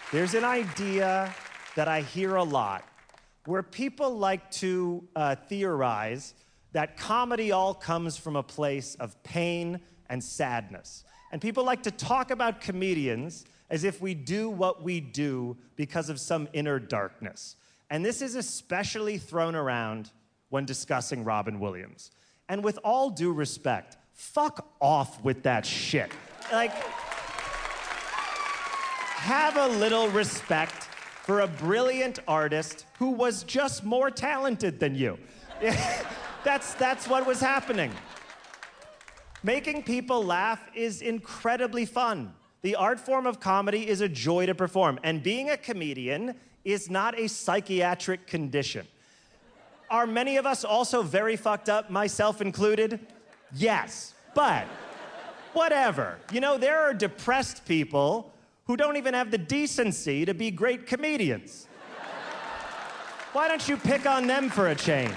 There's an idea that I hear a lot where people like to theorize that comedy all comes from a place of pain and sadness. And people like to talk about comedians as if we do what we do because of some inner darkness. And this is especially thrown around when discussing Robin Williams. And with all due respect, fuck off with that shit. Like, have a little respect for a brilliant artist who was just more talented than you. That's what was happening. Making people laugh is incredibly fun. The art form of comedy is a joy to perform, and being a comedian is not a psychiatric condition. Are many of us also very fucked up, myself included? Yes, but whatever. You know, there are depressed people who don't even have the decency to be great comedians. Why don't you pick on them for a change?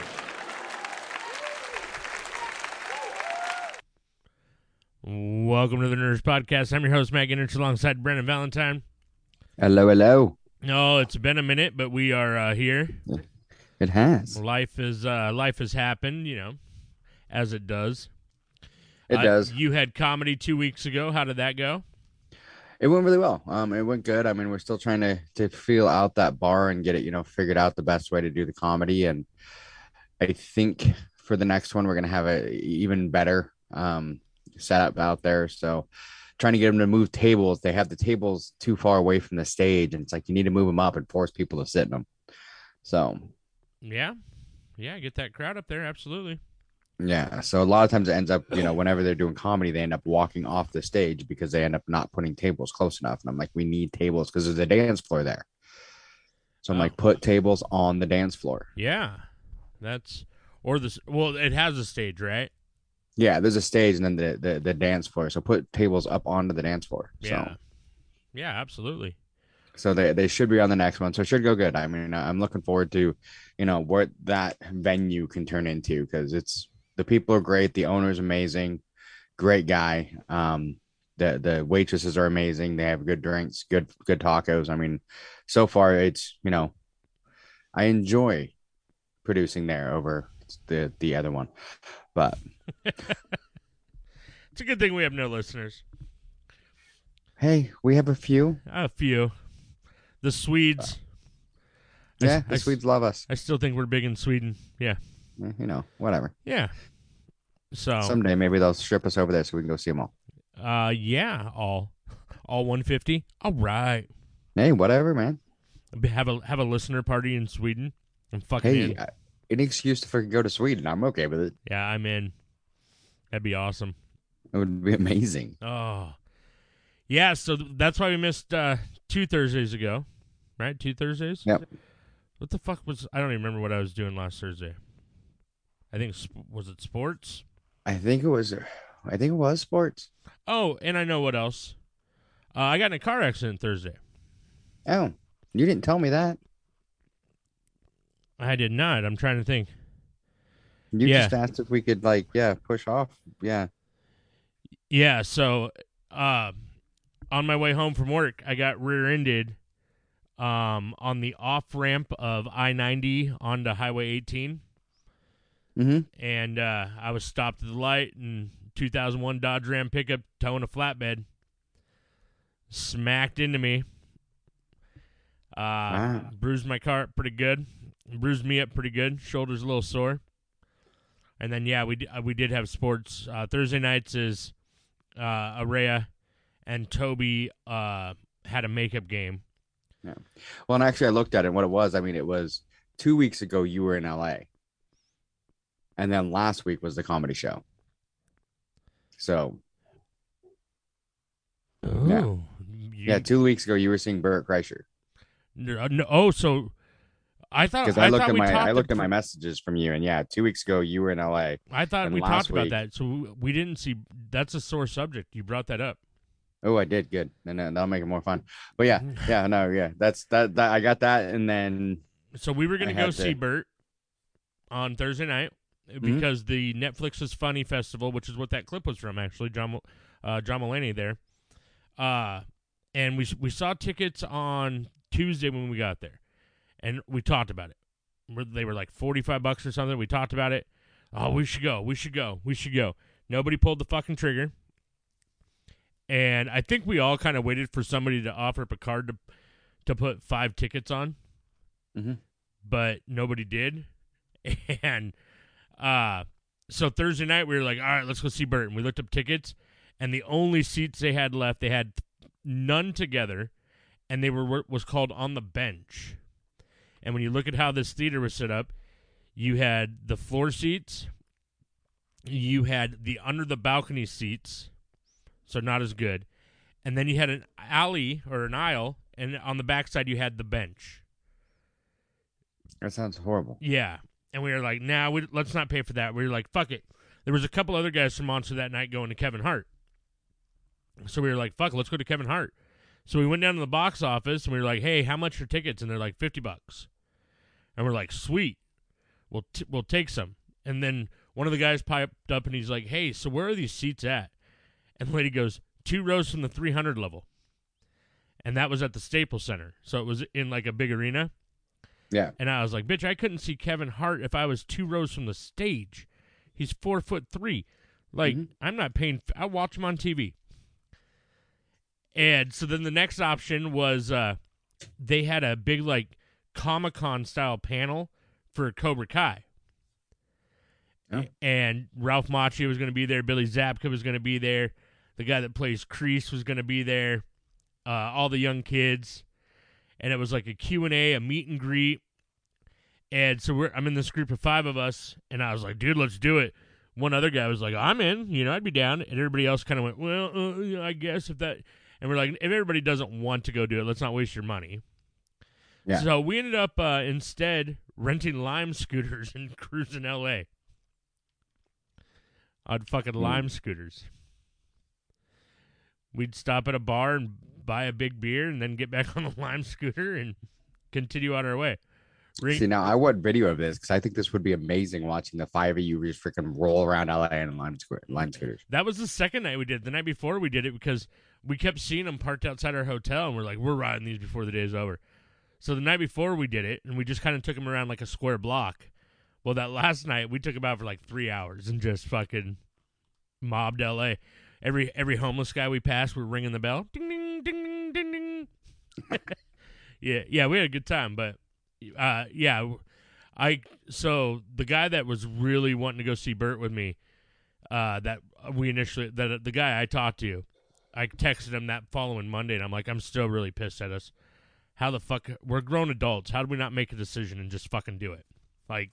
Welcome to the Nerds Podcast. I'm your host, Matt Gingrich, alongside Brennan Valentine. Hello, hello. No, it's been a minute, but we are here. It has. Life has happened, you know, as it does. It does. You had comedy 2 weeks ago. How did that go? It went really well. It went good. I mean, we're still trying to feel out that bar and get it, figured out the best way to do the comedy. And I think for the next one, we're going to have a even better setup out there. So trying to get them to move tables. They have the tables too far away from the stage. And it's like, you need to move them up and force people to sit in them. So. Yeah, get that crowd up there. Absolutely. Yeah, so a lot of times it ends up, whenever they're doing comedy, they end up walking off the stage because they end up not putting tables close enough. And I'm like, we need tables because there's a dance floor there. So I'm like, put tables on the dance floor. Yeah, it has a stage, right? Yeah, there's a stage and then the dance floor. So put tables up onto the dance floor. Yeah, yeah, absolutely. So they should be on the next one. So it should go good. I mean, I'm looking forward to, what that venue can turn into because the people are great. The owner's amazing. Great guy. The waitresses are amazing. They have good drinks, good tacos. I mean, so far it's, I enjoy producing there over the other one. But it's a good thing we have no listeners. Hey, we have a few. A few. The Swedes. Yeah, the Swedes love us. I still think we're big in Sweden. Yeah. Whatever. Yeah. So someday maybe they'll strip us over there so we can go see them all. Yeah, all 150. All right. Hey, whatever, man. Have a listener party in Sweden. I'm fucking in. Any excuse to fucking go to Sweden, I'm okay with it. Yeah, I'm in. That'd be awesome. It would be amazing. Oh. Yeah, so that's why we missed 2 Thursdays ago, right? 2 Thursdays? Yep. What the fuck I don't even remember what I was doing last Thursday. I think, was it sports? I think it was sports. Oh, and I know what else. I got in a car accident Thursday. Oh, you didn't tell me that. I did not. I'm trying to think. You just asked if we could, push off. Yeah. Yeah, so on my way home from work, I got rear-ended on the off-ramp of I-90 onto Highway 18. Mm-hmm. And I was stopped at the light, and 2001 Dodge Ram pickup towing a flatbed smacked into me. Wow. Bruised my car up pretty good. Bruised me up pretty good. Shoulder's a little sore. And then, we did have sports. Thursday nights is Araya and Toby had a makeup game. Yeah. Well, and actually I looked at it and what it was. I mean, it was 2 weeks ago you were in LA. And then last week was the comedy show. So. Oh. Yeah, 2 weeks ago you were seeing Bert Kreischer. No, so I thought because I looked at my messages from you, and 2 weeks ago you were in LA. I thought we talked about that, so we didn't see. That's a sore subject. You brought that up. Oh, I did. Good, and then that'll make it more fun. But that's that. I got that, and then so we were gonna go see Bert on Thursday night because the Netflix is Funny Festival, which is what that clip was from, actually. John Mulaney there. And we saw tickets on Tuesday when we got there, and we talked about it. They were like $45 or something. We talked about it. Oh, we should go. We should go. We should go. Nobody pulled the fucking trigger. And I think we all kind of waited for somebody to offer up a card to put 5 tickets on. Mm-hmm. But nobody did. And so Thursday night, we were like, all right, let's go see Burton. We looked up tickets, and the only seats they had left, they had none together, and they was called On the Bench. And when you look at how this theater was set up, you had the floor seats, you had the under the balcony seats, so not as good, and then you had an alley or an aisle, and on the backside you had the bench. That sounds horrible. Yeah, and we were like, nah, let's not pay for that. We were like, fuck it. There was a couple other guys from Monster that night going to Kevin Hart. So we were like, fuck, let's go to Kevin Hart. So we went down to the box office, and we were like, hey, how much are tickets? And they're like, $50. And we're like, sweet. We'll take some. And then one of the guys piped up, and he's like, hey, so where are these seats at? And the lady goes, 2 rows from the 300 level. And that was at the Staples Center. So it was in like a big arena. Yeah. And I was like, bitch, I couldn't see Kevin Hart if I was 2 rows from the stage. He's 4'3". Like, I'm not paying. I'll watch him on TV. And so then the next option was they had a big, like, Comic-Con style panel for Cobra Kai. Oh. And Ralph Macchio was going to be there. Billy Zabka was going to be there. The guy that plays Kreese was going to be there. All the young kids. And it was like a Q&A, a meet and greet. And so I'm in this group of 5 of us, and I was like, dude, let's do it. One other guy was like, I'm in. I'd be down. And everybody else kind of went, well, I guess if that. And we're like, if everybody doesn't want to go do it, let's not waste your money. Yeah. So we ended up instead renting Lime scooters and cruising L.A. on fucking Lime scooters. We'd stop at a bar and buy a big beer and then get back on the Lime scooter and continue on our way. See, now I want video of this because I think this would be amazing watching the 5 of you just freaking roll around LA in Lime scooters. That was the second night we did. The night before we did it because we kept seeing them parked outside our hotel, and we're like, we're riding these before the day's over. So the night before we did it, and we just kind of took them around like a square block. Well, that last night, we took them out for like 3 hours and just fucking mobbed LA. Every homeless guy we passed, we were ringing the bell. Ding, ding, ding, ding, ding. Yeah, we had a good time, but so the guy that was really wanting to go see Bert with me, the guy I talked to, I texted him that following Monday, and I'm like, I'm still really pissed at us. How the fuck, we're grown adults. How do we not make a decision and just fucking do it? Like,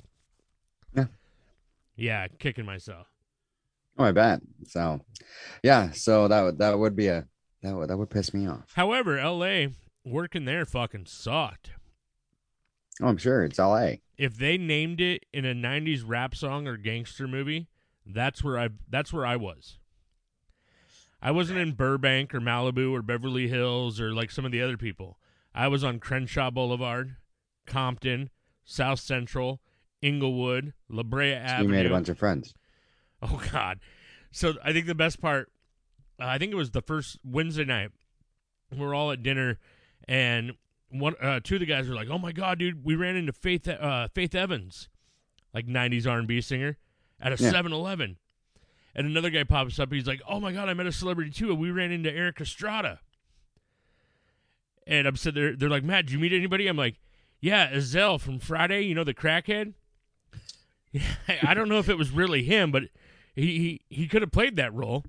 yeah, kicking myself. Oh, I bet. So, yeah. So that would be that would piss me off. However, L.A. working there fucking sucked. Oh, I'm sure it's L.A. If they named it in a '90s rap song or gangster movie, that's where I was. I wasn't in Burbank or Malibu or Beverly Hills or like some of the other people. I was on Crenshaw Boulevard, Compton, South Central, Inglewood, La Brea Avenue. You made a bunch of friends. Oh, God. So I think the best part, I think it was the first Wednesday night. We're all at dinner, and 2 of the guys were like, oh, my God, dude, we ran into Faith Evans, like 90s R&B singer, at a 7-Eleven. And another guy pops up, he's like, oh, my God, I met a celebrity, too, and we ran into Eric Estrada. And I'm sitting there, they're like, Matt, did you meet anybody? I'm like, yeah, Ezell from Friday, the crackhead? I don't know if it was really him, but he could have played that role.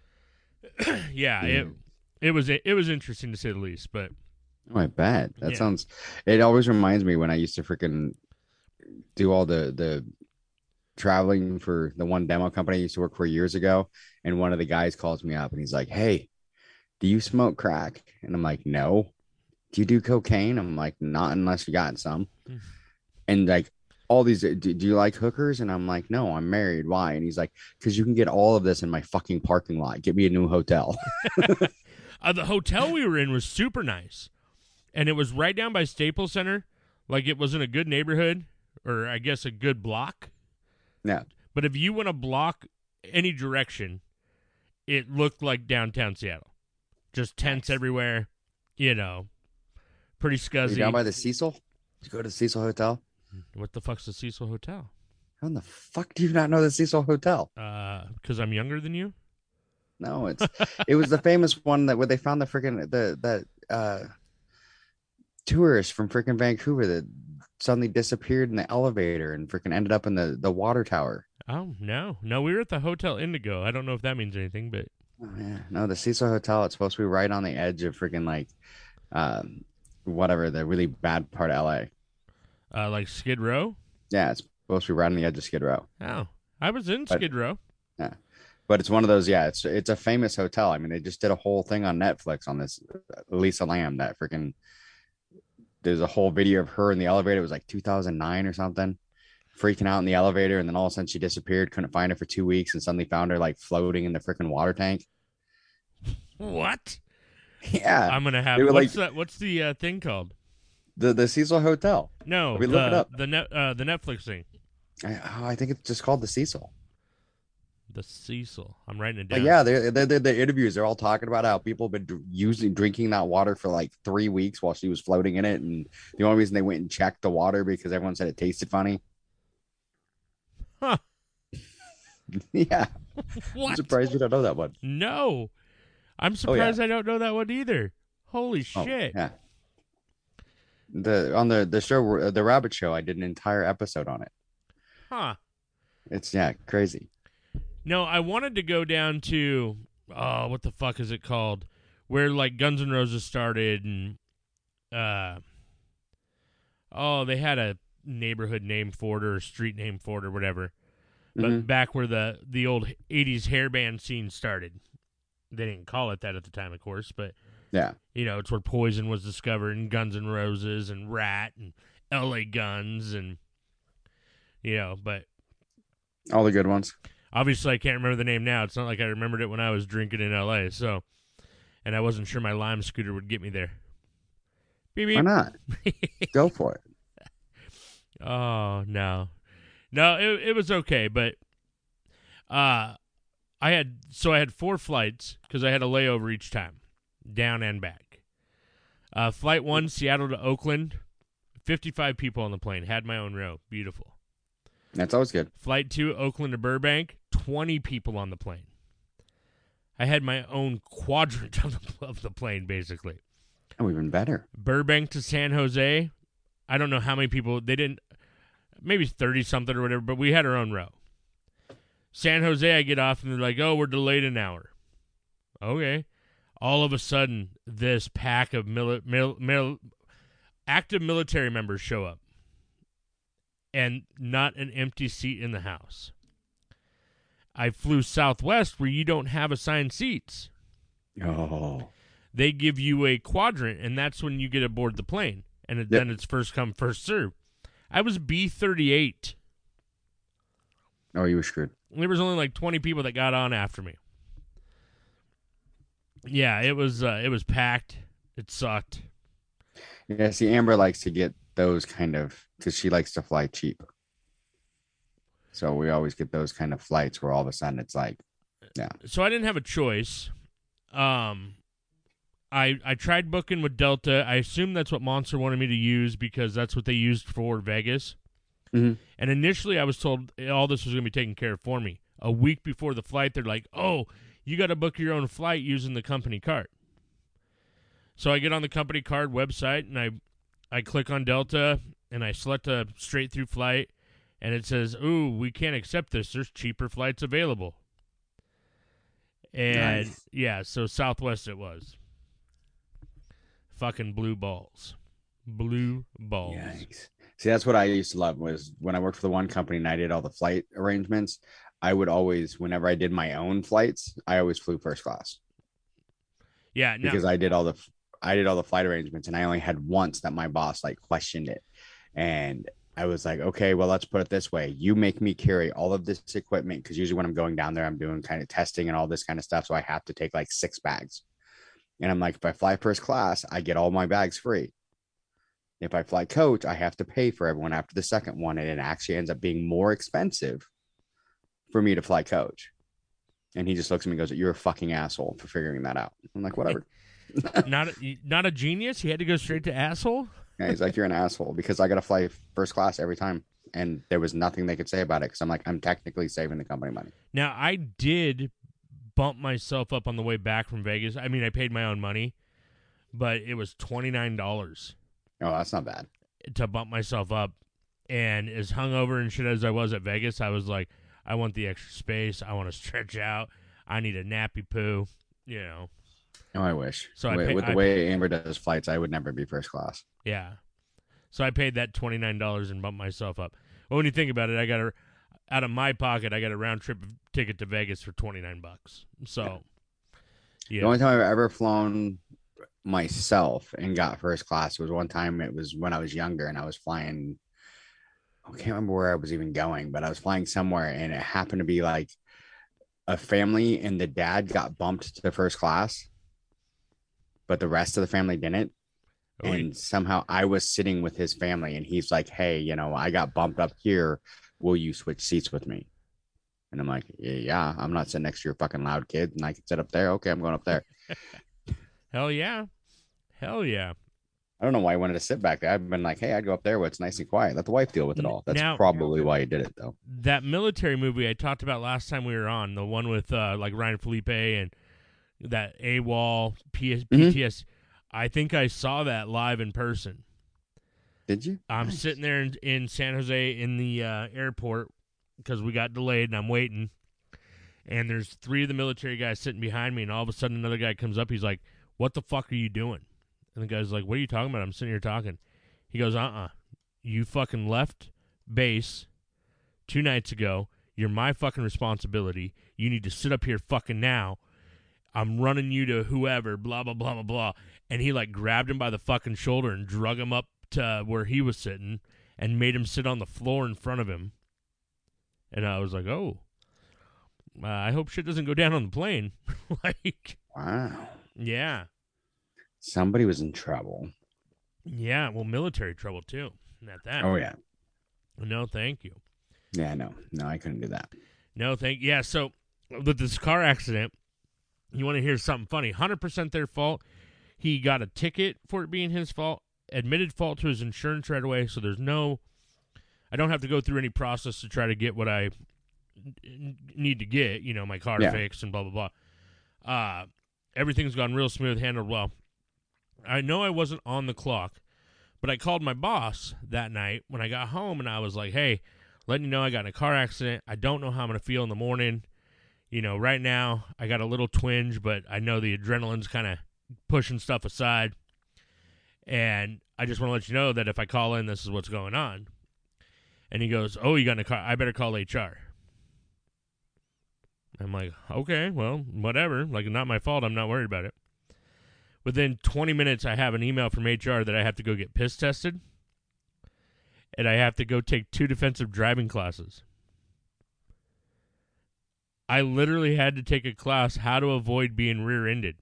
It was interesting to say the least, but oh, I bet. That sounds, it always reminds me when I used to freaking do all the traveling for the one demo company I used to work for years ago, and one of the guys calls me up and he's like, hey, do you smoke crack? And I'm like, no. Do you do cocaine? I'm like, not unless you got some. And like all these, do you like hookers? And I'm like, no, I'm married. Why? And he's like, because you can get all of this in my fucking parking lot. Get me a new hotel. The hotel we were in was super nice. And it was right down by Staples Center. Like it was in a good neighborhood, or I guess a good block. Yeah. But if you went a block any direction, it looked like downtown Seattle. Just tents everywhere. you know, pretty Are you scuzzy. down by the Cecil? Did you go to the Cecil Hotel? What the fuck's the Cecil Hotel? How in the fuck do you not know the Cecil Hotel? Because I'm younger than you. No, it was the famous one that where they found the freaking tourist from freaking Vancouver that suddenly disappeared in the elevator and freaking ended up in the water tower. Oh no, we were at the Hotel Indigo. I don't know if that means anything, but Oh yeah, no, the Cecil Hotel. It's supposed to be right on the edge of freaking like, whatever the really bad part of LA. like Skid Row. Yeah, it's supposed to be right on the edge of Skid Row. Oh, I was in But- Skid Row. Yeah, but it's one of those. Yeah, it's a famous hotel. I mean, they just did a whole thing on Netflix on this Lisa Lamb. That freaking there's a whole video of her in the elevator. It was like 2009 or something, freaking out in the elevator, and then all of a sudden she disappeared. Couldn't find her for 2 weeks, and suddenly found her like floating in the freaking water tank. What? Yeah, I'm gonna have. They were What's that? What's the thing called? the Cecil Hotel. No, We look it up. the Netflix thing. I think it's just called the Cecil. The Cecil. I'm writing it But down. yeah, the interviews are all talking about how people have been drinking that water for like 3 weeks while she was floating in it, and the only reason they went and checked the water because everyone said it tasted funny. Huh. Yeah, I'm What? surprised you don't know that one. No, I'm surprised Oh, I don't know that one either. Holy Oh, shit! yeah. The show, the Rabbit Show, I did an entire episode on it. Huh? It's crazy. No, I wanted to go down to what the fuck is it called? Where like Guns N' Roses started, and they had a neighborhood name for it or a street name for it or whatever. But Mhm. back where the old '80s hair band scene started, they didn't call it that at the time, of course. But Yeah, it's where Poison was discovered, and Guns N' Roses, and Rat, and L.A. Guns, and but. all the good ones. Obviously, I can't remember the name now. It's not like I remembered it when I was drinking in L.A., so... And I wasn't sure my Lime scooter would get me there. Beep, beep. Why not? Go for it. Oh, no. No, it was okay, but... I had 4 flights, because I had a layover each time. Down and back. Flight 1, Seattle to Oakland. 55 people on the plane. Had my own row. Beautiful. That's always good. Flight 2, Oakland to Burbank, 20 people on the plane. I had my own quadrant of the plane, basically. Oh, even better. Burbank to San Jose, I don't know how many people, they didn't, maybe 30-something or whatever, but we had our own row. San Jose, I get off, and they're like, oh, we're delayed an hour. Okay. All of a sudden, this pack of active military members show up. And not an empty seat in the house. I flew Southwest where you don't have assigned seats. Oh, They give you a quadrant, and that's when you get aboard the plane. And then it's first come, first serve. I was B-38. oh, you were screwed. There was only like 20 people that got on after me. Yeah, it was packed. It sucked. Yeah, see, Amber likes to get those kind of because she likes to fly cheap. So we always get those kind of flights where all of a sudden it's like, yeah. So I didn't have a choice. I tried booking with Delta. I assume that's what Monster wanted me to use because that's what they used for Vegas. Mhm. And initially I was told all this was going to be taken care of for me. A week before the flight, they're like, oh, you got to book your own flight using the company card. So I get on the company card website, and I click on Delta, and I select a straight-through flight, and it says, ooh, we can't accept this. There's cheaper flights available. And, Nice. yeah, so Southwest it was. Fucking blue balls. Blue balls. Yikes. See, that's what I used to love was when I worked for the one company and I did all the flight arrangements. I would always, whenever I did my own flights, I always flew first class Yeah, no. because I did all the flight arrangements, and I only had once that my boss like questioned it, and I was like, okay, well, let's put it this way: you make me carry all of this equipment because usually when I'm going down there, I'm doing kind of testing and all this kind of stuff, so I have to take like 6 bags, and I'm like, if I fly first class, I get all my bags free. If I fly coach, I have to pay for everyone after the second one, and it actually ends up being more expensive for me to fly coach. And he just looks at me and goes, you're a fucking asshole for figuring that out. I'm like, whatever. Not a genius. He had to go straight to asshole. Yeah, he's like, you're an asshole because I got to fly first class every time. And there was nothing they could say about it because I'm like, I'm technically saving the company money. Now, I did bump myself up on the way back from Vegas. I mean, I paid my own money, but it was $29 Oh, that's not bad. to bump myself up. And as hungover and shit as I was at Vegas, I was like, I want the extra space. I want to stretch out. I need a nappy poo, you know. Oh, I wish. So With the way Amber does flights, I would never be first class. Yeah. So I paid that $29 and bumped myself up. Well, when you think about it, out of my pocket, I got a round trip ticket to Vegas for $29. So, yeah. The only time I've ever flown myself and got first class was one time. It was when I was younger and I was flying. I can't remember where I was even going, but I was flying somewhere and it happened to be like a family and the dad got bumped to first class, but the rest of the family didn't. And somehow I was sitting with his family and he's like, hey, you know, I got bumped up here. Will you switch seats with me? And I'm like, yeah, I'm not sitting next to your fucking loud kid and I can sit up there. Okay, I'm going up there. Hell yeah. Hell yeah. I don't know why he wanted to sit back there. I've been like, hey, I'd go up there where it's nice and quiet. Let the wife deal with it all. That's probably why he did it, though. That military movie I talked about last time we were on, the one with like Ryan Felipe and that AWOL, PTS, I think I saw that live in person. Did you? I'm sitting there in San Jose in the airport because we got delayed and I'm waiting. And there's 3 of the military guys sitting behind me, and all of a sudden another guy comes up. He's like, what the fuck are you doing? And the guy's like, what are you talking about? I'm sitting here talking. He goes, you fucking left base 2 nights ago. You're my fucking responsibility. You need to sit up here fucking now. I'm running you to whoever, blah, blah, blah, blah, blah. And he, like, grabbed him by the fucking shoulder and drug him up to where he was sitting and made him sit on the floor in front of him. And I was like, oh, I hope shit doesn't go down on the plane. Like, wow. Yeah. Somebody was in trouble. Yeah, well, military trouble, too. Not that. Oh, yeah. No, thank you. Yeah, no, I couldn't do that. No, yeah, so with this car accident, you want to hear something funny. 100% their fault. He got a ticket for it being his fault, admitted fault to his insurance right away, so I don't have to go through any process to try to get what I need to get, you know, my car fixed and blah, blah, blah. Everything's gone real smooth, handled well. I know I wasn't on the clock, but I called my boss that night when I got home, and I was like, hey, letting you know I got in a car accident. I don't know how I'm going to feel in the morning. You know, right now I got a little twinge, but I know the adrenaline's kind of pushing stuff aside. And I just want to let you know that if I call in, this is what's going on. And he goes, oh, you got in a car? I better call HR. I'm like, okay, well, whatever. Like, not my fault. I'm not worried about it. Within 20 minutes, I have an email from HR that I have to go get piss tested. And I have to go take 2 defensive driving classes. I literally had to take a class how to avoid being rear-ended.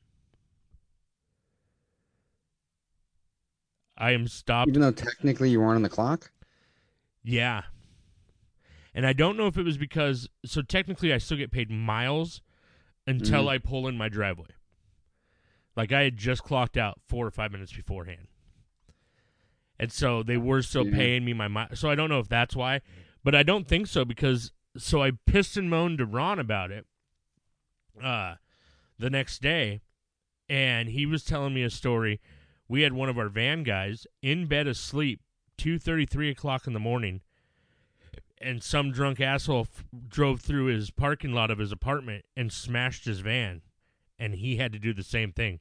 I am stopped. Even though technically you weren't on the clock? Yeah. And I don't know if it was because, so technically I still get paid miles until I pull in my driveway. Like I had just clocked out 4 or 5 minutes beforehand. And so they were still paying me my miles. So I don't know if that's why, but I don't think so because, so I pissed and moaned to Ron about it the next day, and he was telling me a story. We had one of our van guys in bed asleep, 2:30, 3 o'clock in the morning, and some drunk asshole drove through his parking lot of his apartment and smashed his van, and he had to do the same thing.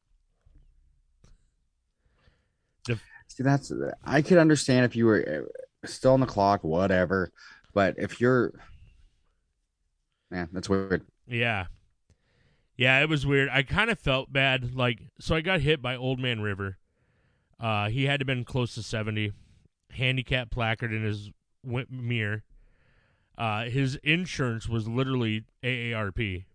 See, I could understand if you were still on the clock, whatever, but if you're, that's weird. Yeah. Yeah, it was weird. I kind of felt bad. Like, so I got hit by Old Man River. He had to have been close to 70. Handicap placard in his mirror. His insurance was literally AARP.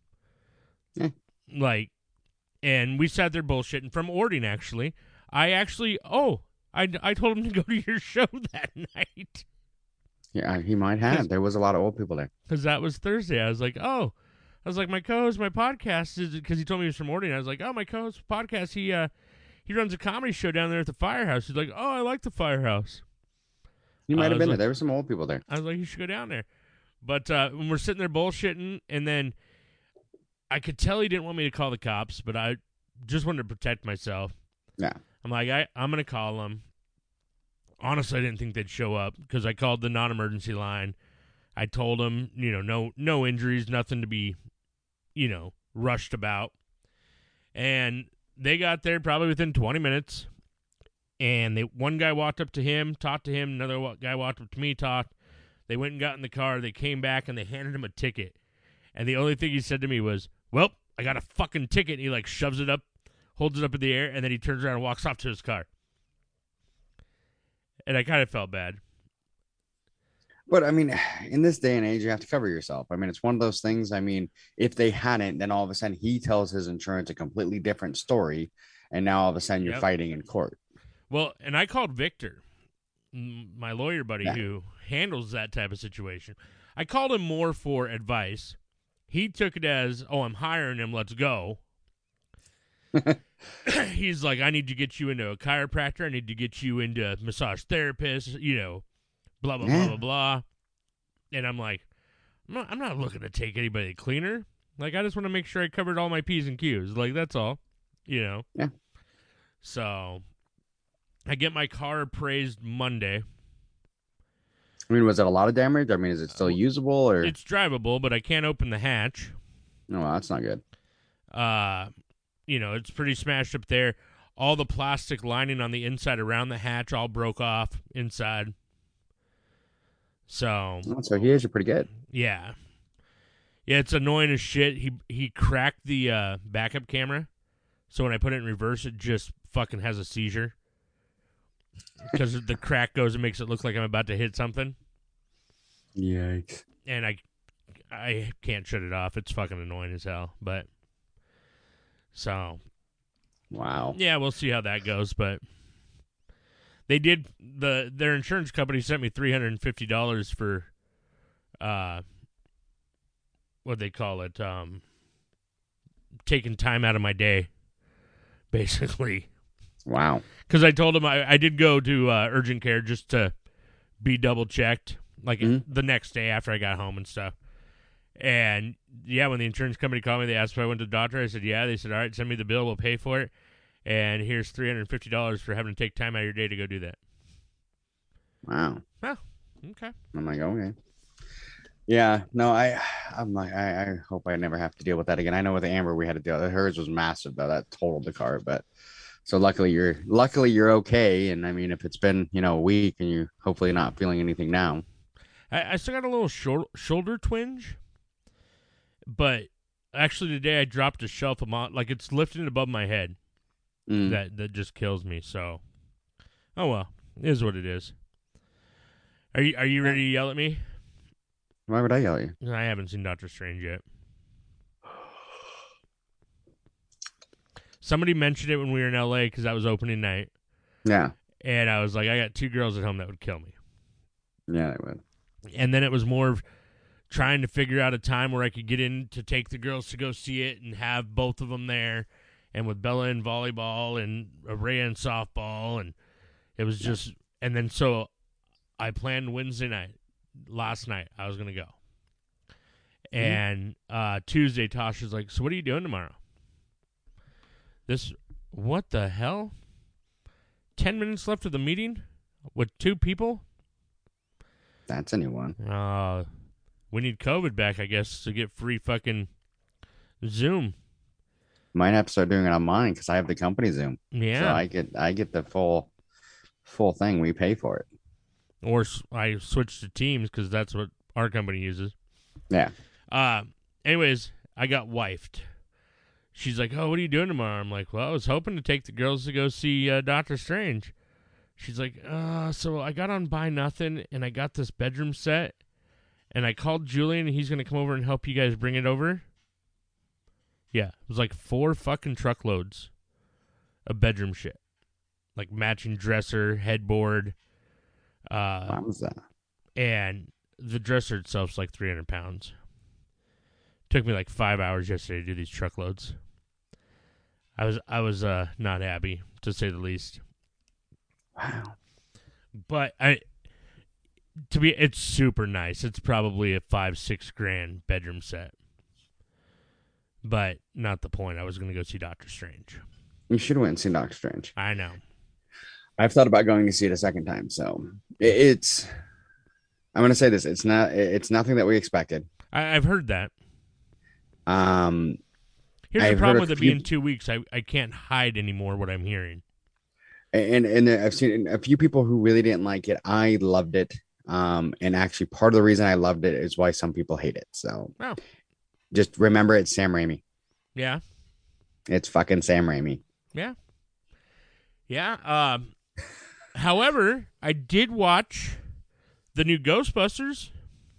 Like, and we sat there bullshitting from Ording, actually. I told him to go to your show that night. Yeah, he might have. There was a lot of old people there. Because that was Thursday. I was like, I was like, my co-host, my podcast is, because he told me he was from Ordine. I was like, oh, my co-host podcast, he runs a comedy show down there at the Firehouse. He's like, oh, I like the Firehouse. You might have I been was there. There were some old people there. I was like, you should go down there. But when we're sitting there bullshitting, and then I could tell he didn't want me to call the cops, but I just wanted to protect myself. Yeah. I'm like, I'm going to call them. Honestly, I didn't think they'd show up because I called the non-emergency line. I told them, no injuries, nothing to be, rushed about. And they got there probably within 20 minutes. And one guy walked up to him, talked to him. Another guy walked up to me, talked. They went and got in the car. They came back, and they handed him a ticket. And the only thing he said to me was, well, I got a fucking ticket. And he, shoves it up, holds it up in the air, and then he turns around and walks off to his car. And I kind of felt bad. But, I mean, in this day and age, you have to cover yourself. I mean, it's one of those things. I mean, if they hadn't, then all of a sudden he tells his insurance a completely different story. And now all of a sudden you're fighting in court. Well, and I called Victor, my lawyer buddy, who handles that type of situation. I called him more for advice. He took it as, oh, I'm hiring him, let's go. He's like, I need to get you into a chiropractor. I need to get you into a massage therapist, blah, blah, blah, blah, blah. And I'm like, I'm not looking to take anybody cleaner. I just want to make sure I covered all my P's and Q's. That's all, Yeah. So I get my car appraised Monday. I mean, was it a lot of damage? I mean, is it still usable or? It's drivable, but I can't open the hatch. No, that's not good. It's pretty smashed up there. All the plastic lining on the inside around the hatch all broke off inside. So he is pretty good. Yeah. Yeah, it's annoying as shit. He cracked the backup camera, so when I put it in reverse, it just fucking has a seizure. Because the crack goes and makes it look like I'm about to hit something. Yikes. And I can't shut it off. It's fucking annoying as hell. But so wow. Yeah, we'll see how that goes. But they did their insurance company sent me $350 for what they call it, taking time out of my day, basically. Wow. Because I told him I did go to urgent care just to be double checked, the next day after I got home and stuff. And yeah, when the insurance company called me, they asked if I went to the doctor. I said, yeah. They said, all right, send me the bill. We'll pay for it. And here's $350 for having to take time out of your day to go do that. Wow. Oh, okay. I'm like, okay. Yeah, no, I'm like, I hope I never have to deal with that again. I know with Amber we had to deal. Hers was massive though. That totaled the car, but so luckily you're okay. And I mean, if it's been a week and you're hopefully not feeling anything now. I still got a little shoulder twinge, but actually today I dropped a shelf amount, it's lifting above my head. That just kills me. So, oh well, it is what it is. Are you ready to yell at me? Why would I yell at you? I haven't seen Doctor Strange yet. Somebody mentioned it when we were in LA because that was opening night. Yeah. And I was like, I got 2 girls at home that would kill me. Yeah, they would. And then it was more of trying to figure out a time where I could get in to take the girls to go see it and have both of them there. And with Bella in volleyball and Araya in softball. And it was just, and then so I planned Wednesday night. Last night I was going to go. And Tuesday, Tasha's like, so what are you doing tomorrow? What the hell? 10 minutes left of the meeting with 2 people? That's a new one. We need COVID back, I guess, to get free fucking Zoom. Might have to start doing it on mine because I have the company Zoom. Yeah. So I get the full thing. We pay for it. Or I switched to Teams because that's what our company uses. Yeah. Anyways, I got wifed. She's like, oh, what are you doing tomorrow? I'm like, well, I was hoping to take the girls to go see Doctor Strange. She's like, so I got on Buy Nothing, and I got this bedroom set, and I called Julian, and he's going to come over and help you guys bring it over. Yeah, it was 4 fucking truckloads of bedroom shit. Matching dresser, headboard. What was that? And the dresser itself's 300 pounds. Took me like 5 hours yesterday to do these truckloads. I was not happy, to say the least. Wow. But it's super nice. It's probably a $5-6 grand bedroom set. But not the point. I was going to go see Doctor Strange. You should have went and seen Doctor Strange. I know. I've thought about going to see it a second time. So it's. I'm going to say this. It's nothing that we expected. I've heard that. Here's I've the problem heard with it being 2 weeks. I can't hide anymore what I'm hearing. And I've seen a few people who really didn't like it. I loved it. And actually, part of the reason I loved it is why some people hate it. So just remember, it's Sam Raimi. Yeah. It's fucking Sam Raimi. Yeah. Yeah. However, I did watch the new Ghostbusters.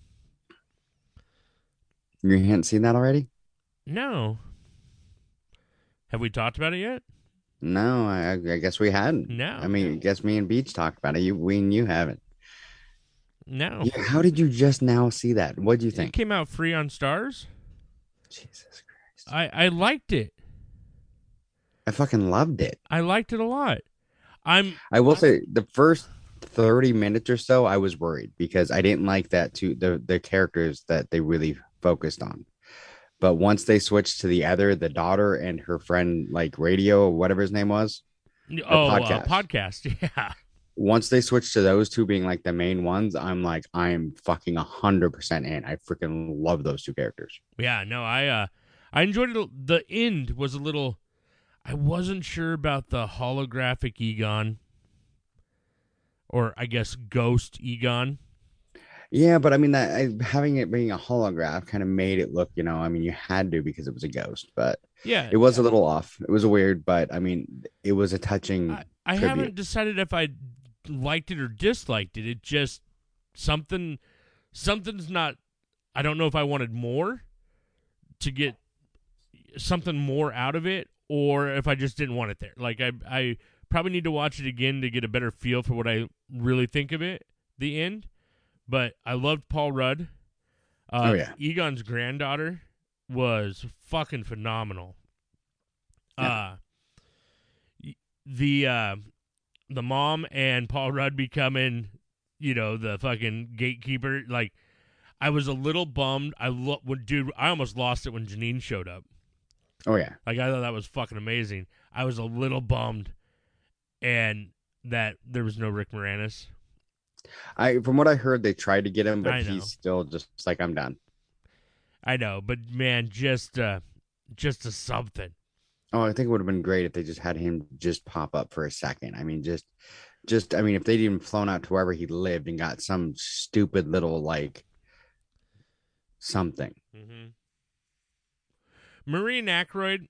You hadn't seen that already? No. Have we talked about it yet? No, I guess we hadn't. No. I mean, I guess me and Beach talked about it. You haven't. No. How did you just now see that? What do you think? It came out free on Stars. Jesus Christ. I liked it. I fucking loved it. I liked it a lot. I will say the first 30 minutes or so, I was worried because I didn't like that the characters that they really focused on. But once they switched to the daughter and her friend, like Radio, or whatever his name was. Podcast. Yeah. Once they switched to those two being like the main ones, I'm fucking 100% in. I freaking love those two characters. Yeah, no, I enjoyed it. The end was a little. I wasn't sure about the holographic Egon, or I guess ghost Egon. Yeah, but I mean that having it being a holograph kind of made it look, I mean, you had to because it was a ghost, but yeah, it was a little off. It was a weird, but I mean, it was a touching. I haven't decided if I liked it or disliked it. It just something's not. I don't know if I wanted more to get something more out of it, or if I just didn't want it there. Like I probably need to watch it again to get a better feel for what I really think of it. The end. But I loved Paul Rudd. Oh, yeah. Egon's granddaughter was fucking phenomenal. Yeah. The mom and Paul Rudd becoming, the fucking gatekeeper. Like, I was a little bummed. I almost lost it when Janine showed up. Oh, yeah. Like, I thought that was fucking amazing. I was a little bummed and that there was no Rick Moranis. From what I heard, they tried to get him, but he's still just like, I'm done. I know, but man, just a something. Oh, I think it would have been great if they just had him just pop up for a second. I mean, I mean, if they'd even flown out to wherever he lived and got some stupid little something. Mm-hmm. Marie and Aykroyd,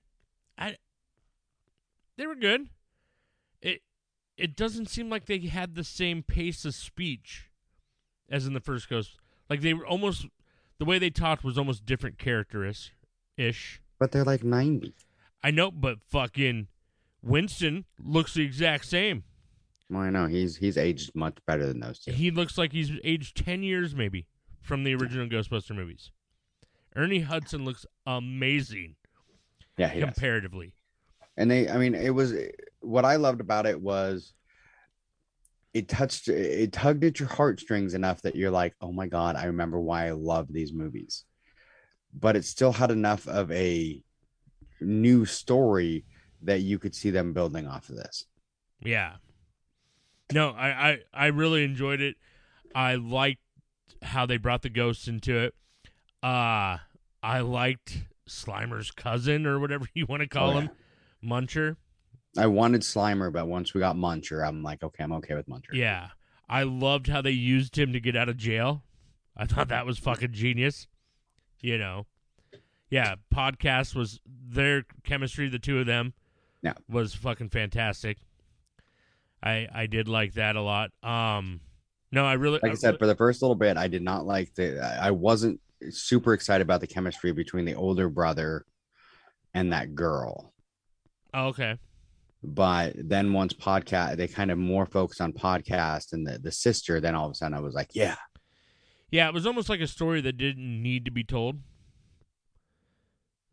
they were good. It doesn't seem like they had the same pace of speech as in the first Ghost. Like, they were almost, the way they talked was almost different character-ish. But they're like 90. I know, but fucking Winston looks the exact same. Well, I know. He's aged much better than those two. He looks like he's aged 10 years maybe from the original Ghostbuster movies. Ernie Hudson looks amazing. Yeah, he comparatively. Does. And it was, what I loved about it was it tugged at your heartstrings enough that you're like, oh my God, I remember why I love these movies. But it still had enough of a new story that you could see them building off of this. Yeah. No, I really enjoyed it. I liked how they brought the ghosts into it. I liked Slimer's cousin or whatever you want to call him. Muncher. I wanted Slimer, but once we got Muncher, I'm like, okay, I'm okay with Muncher. Yeah. I loved how they used him to get out of jail. I thought that was fucking genius. Yeah, Podcast was their chemistry, the two of them. Yeah. Was fucking fantastic. I did like that a lot. No, I really, like I said, for the first little bit, I did not like I wasn't super excited about the chemistry between the older brother and that girl. Oh, okay. But then once Podcast, they kind of more focused on Podcast and the sister, then all of a sudden I was like, yeah. Yeah, it was almost like a story that didn't need to be told.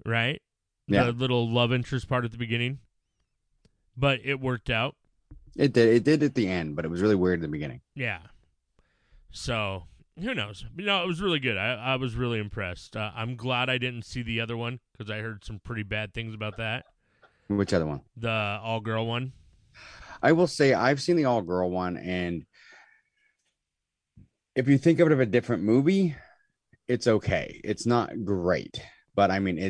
right? Yeah. The little love interest part at the beginning. But it worked out. It did. It did at the end, but it was really weird in the beginning. Yeah. So, who knows? But no, it was really good. I was really impressed. I'm glad I didn't see the other one because I heard some pretty bad things about that. Which other one? The all-girl one. I will say I've seen the all-girl one, and if you think of it as a different movie, it's okay. It's not great, but I mean,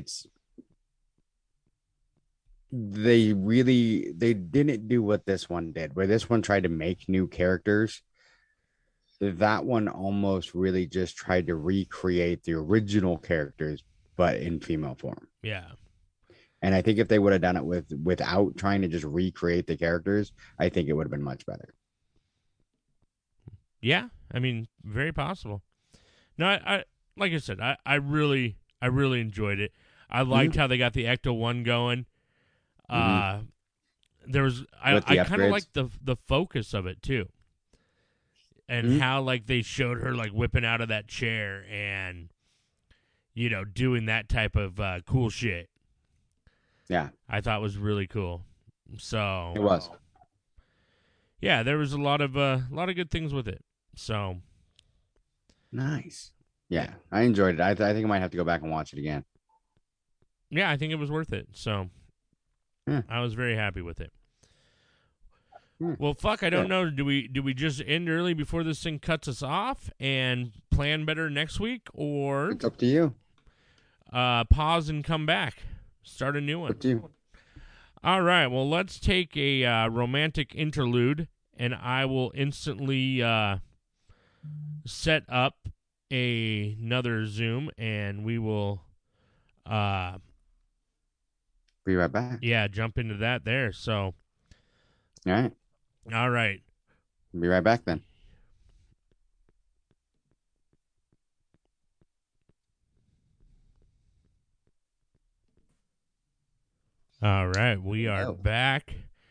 they didn't do what this one did, where this one tried to make new characters. That one almost really just tried to recreate the original characters, but in female form. Yeah. And I think if they would have done it without trying to just recreate the characters, I think it would have been much better. Yeah, I mean, very possible. No, I like I said, I really enjoyed it. I liked how they got the Ecto 1 going. There was I kind of liked the focus of it too. And how like they showed her like whipping out of that chair and doing that type of cool shit. Yeah. I thought was really cool. So it was. Yeah, there was a lot of good things with it. So nice. Yeah, I enjoyed it. I think I might have to go back and watch it again. Yeah, I think it was worth it. So I was very happy with it. Well, fuck, I don't know. Do we just end early before this thing cuts us off and plan better next week, or it's up to you? Pause and come back, start a new one. Up to you. All right. Well, let's take a romantic interlude, and I will instantly set up another Zoom, and we will be right back. Yeah, jump into that there. So, all right. Be right back then. All right, we are back.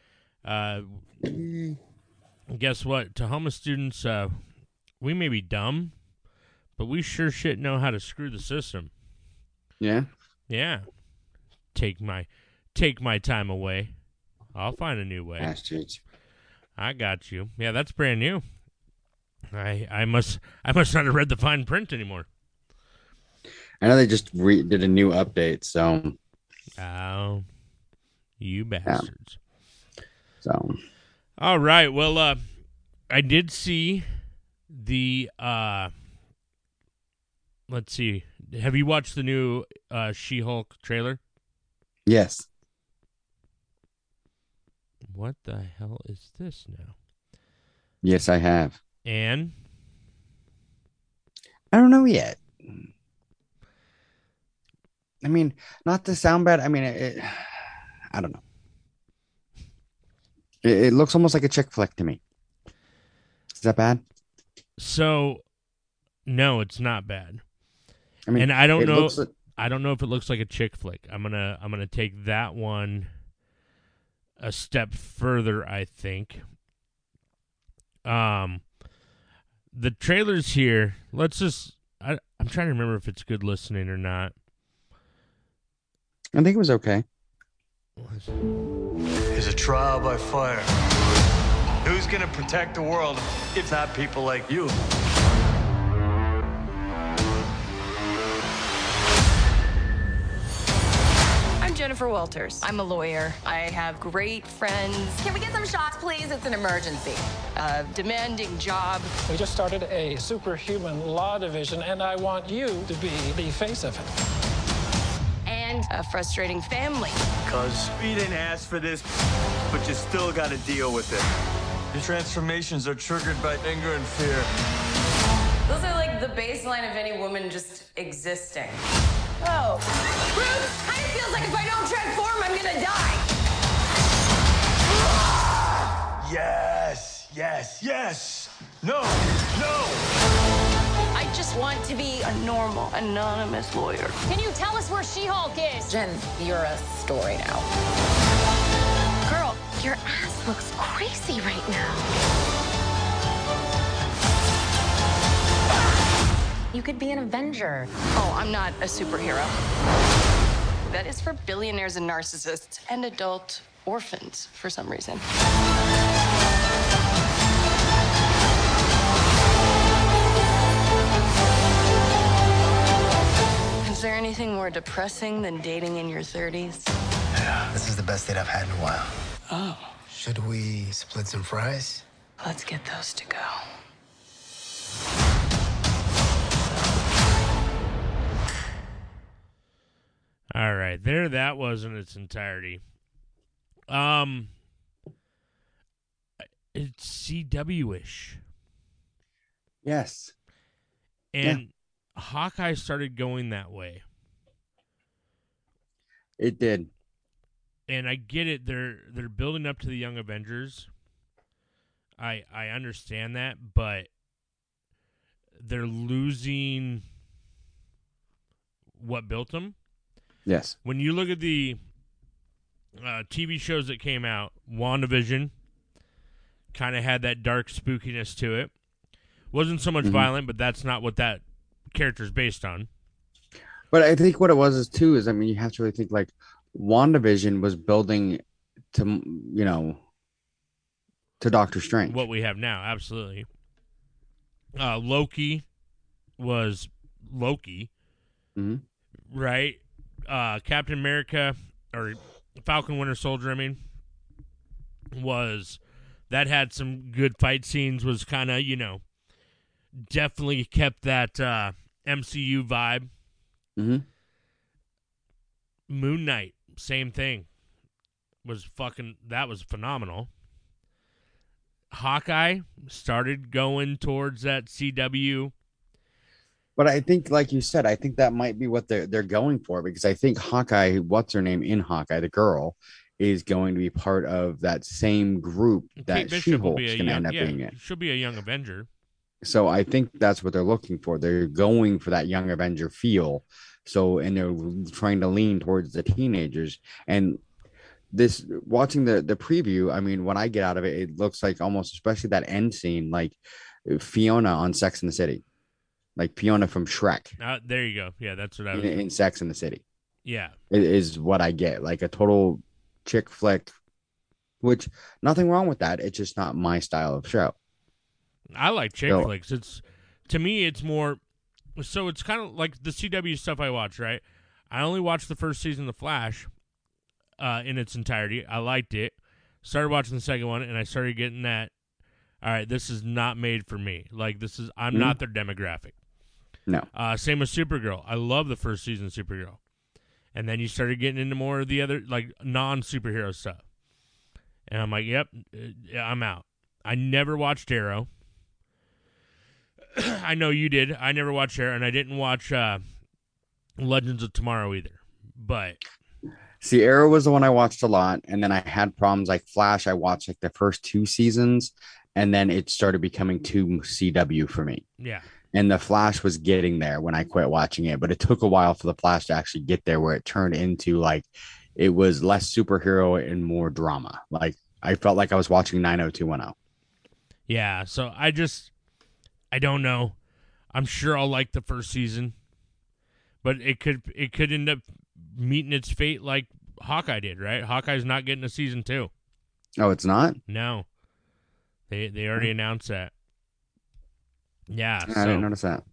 Guess what? Tahoma students, we may be dumb, but we sure shit know how to screw the system. Yeah? Yeah. Take my time away. I'll find a new way. Bastards. I got you. Yeah, that's brand new. I must not have read the fine print anymore. I know they just did a new update, so. Oh, you bastards. Yeah. So. All right. Well, I did see the. Let's see. Have you watched the new She-Hulk trailer? Yes. What the hell is this now? Yes, I have. And? I don't know yet. I mean, not to sound bad. I mean, I don't know. It looks almost like a chick flick to me. Is that bad? So, no, it's not bad. I mean, and I don't know. I don't know if it looks like a chick flick. I'm gonna take that one a step further, I think. The trailers here, let's just I'm trying to remember if it's good listening or not. I think it was okay. It's a trial by fire. Who's gonna protect the world if not people like you? Jennifer Walters. I'm a lawyer. I have great friends. Can we get some shots, please? It's an emergency. A demanding job. We just started a superhuman law division, and I want you to be the face of it. And a frustrating family. Because we didn't ask for this, but you still got to deal with it. Your transformations are triggered by anger and fear. Those are like the baseline of any woman just existing. Oh. Bruce, kind of feels like if I don't transform, I'm gonna die. Yes, yes, yes. No, no. I just want to be a normal, anonymous lawyer. Can you tell us where She-Hulk is? Jen, you're a story now. Girl, your ass looks crazy right now. You could be an Avenger. Oh, I'm not a superhero. that is for billionaires and narcissists and adult orphans for some reason. Is there anything more depressing than dating in your 30s? Yeah, this is the best date I've had in a while. Oh. Should we split some fries? Let's get those to go. All right, there that was in its entirety. It's CW-ish. Yes. And Hawkeye started going that way. It did. And I get it. They're building up to the Young Avengers. I understand that, but they're losing what built them. Yes. When you look at the TV shows that came out, WandaVision kind of had that dark spookiness to it. Wasn't so much violent, but that's not what that character's based on. But I think what it was is too is, I mean, you have to really think like WandaVision was building to, you know, to Doctor Strange. What we have now, absolutely. Loki was Loki, right? Captain America or Falcon Winter Soldier, I mean, that had some good fight scenes, was kind of, you know, definitely kept that MCU vibe. Moon Knight, same thing. That was phenomenal. Hawkeye started going towards that CW. But I think, like you said, I think that might be what they're going for, because I think Hawkeye, what's her name in Hawkeye, the girl, is going to be part of that same group that She-Hulk's going to end up being in. She'll be a young Avenger. So I think that's what they're looking for. They're going for that young Avenger feel. So, and they're trying to lean towards the teenagers. And this, watching the preview, I mean, when I get out of it, it looks like almost, especially that end scene, like Fiona on Sex and the City, like Fiona from Shrek. There you go. Yeah, that's what I was in Sex and the City. Yeah, it is what I get, like a total chick flick. Which nothing wrong with that. It's just not my style of show. I like chick flicks. It's, to me, it's more. So it's kind of like the CW stuff I watch, right? I only watched the first season of The Flash in its entirety. I liked it. Started watching the second one, and I started getting that, all right, this is not made for me. Like, I'm not their demographic. No. Same with Supergirl. I love the first season of Supergirl. And then you started getting into more of the other, like, non-superhero stuff. And I'm like, yep, I'm out. I never watched Arrow. I know you did. I never watched Arrow, and I didn't watch Legends of Tomorrow either. But see, Arrow was the one I watched a lot, and then I had problems like Flash. I watched like the first 2 seasons, and then it started becoming too CW for me. Yeah. And the Flash was getting there when I quit watching it, but it took a while for the Flash to actually get there, where it turned into like it was less superhero and more drama. Like I felt like I was watching 90210. Yeah, so I don't know. I'm sure I'll like the first season, but it could end up meeting its fate like Hawkeye did, right? Hawkeye's not getting a season 2. Oh, it's not? No. They already announced that. Yeah, I didn't notice that.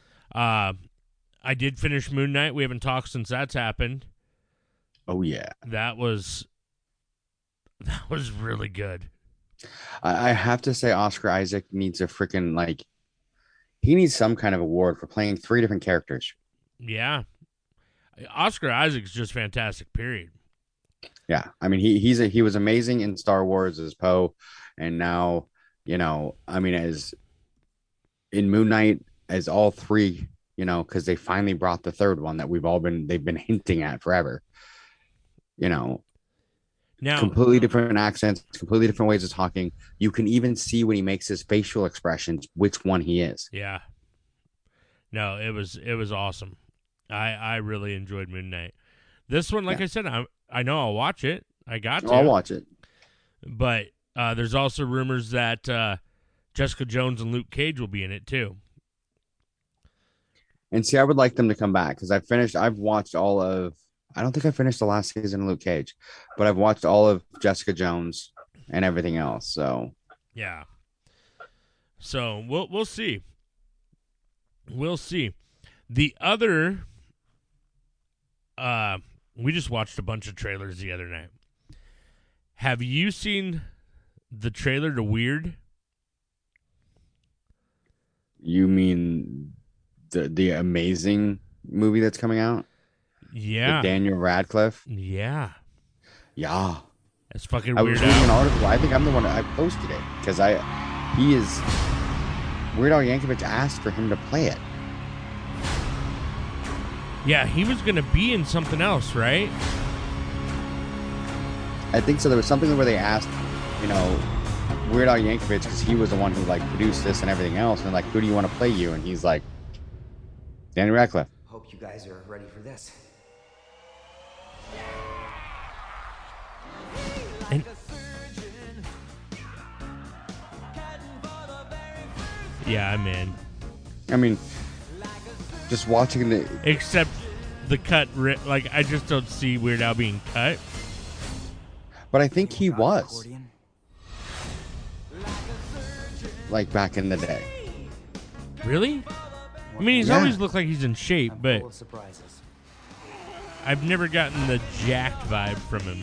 I did finish Moon Knight. We haven't talked since that's happened. Oh yeah. That was really good. I have to say Oscar Isaac needs a freaking, like, he needs some kind of award for playing 3 different characters. Yeah. Oscar Isaac's just fantastic, period. Yeah. I mean, he was amazing in Star Wars as Poe, and now, you know, I mean, as in Moon Knight, as all 3, you know, because they finally brought the 3rd one that they've been hinting at forever. You know, now, completely different accents, completely different ways of talking. You can even see when he makes his facial expressions which one he is. Yeah. No, it was awesome. I really enjoyed Moon Knight. This one, like I said, I know I'll watch it. I got to. I'll watch it. But there's also rumors that Jessica Jones and Luke Cage will be in it too. And see, I would like them to come back because I've watched all of I don't think I finished the last season of Luke Cage, but I've watched all of Jessica Jones and everything else. So Yeah. So we'll see. We'll see. The other, we just watched a bunch of trailers the other night. Have you seen the trailer to Weird? you mean the amazing movie that's coming out? Yeah. With Daniel Radcliffe? Yeah. Yeah. That's fucking I Weird was reading an Al. article. I think I'm the one I posted it because he is Weird Al Yankovic asked for him to play it. Yeah, he was going to be in something else, right? I think so. There was something where they asked, Weird Al Yankovic, because he was the one who like produced this and everything else, and they're like, who do you want to play you? And he's like, Daniel Radcliffe. Hope you guys are ready for this. And yeah, I'm in. I mean, just watching the Except the cut, like, I just don't see Weird Al being cut. But I think he was. Like back in the day. Really? I mean, he's always looked like he's in shape, but I've never gotten the jacked vibe from him.